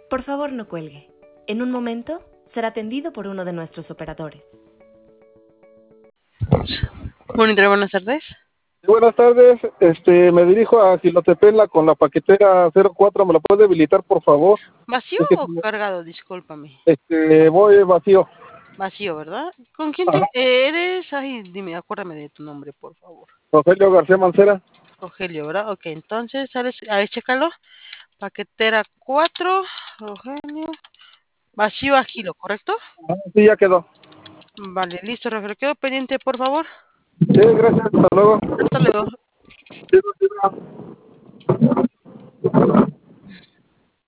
Por favor, no cuelgue. En un momento será atendido por uno de nuestros operadores. Monitor, buenas tardes. Buenas tardes, me dirijo a Gilotepela con la paquetera 04, ¿me la puede habilitar, por favor? ¿Vacío Es que, o cargado? Discúlpame. voy vacío. Vacío, ¿verdad? ¿Con quién Ajá. eres? Ay, dime, acuérdame de tu nombre, por favor. Rogelio García Mancera. Rogelio, ¿verdad? Ok, entonces, ¿sabes? A ver, chécalo. Paquetera 4, Rogelio. Vacío a Gilo, ¿correcto? Sí, ya quedó. Vale, listo, Rogelio. Quedo pendiente, por favor. Sí, gracias, hasta luego. Hasta luego. Sí, sí, sí.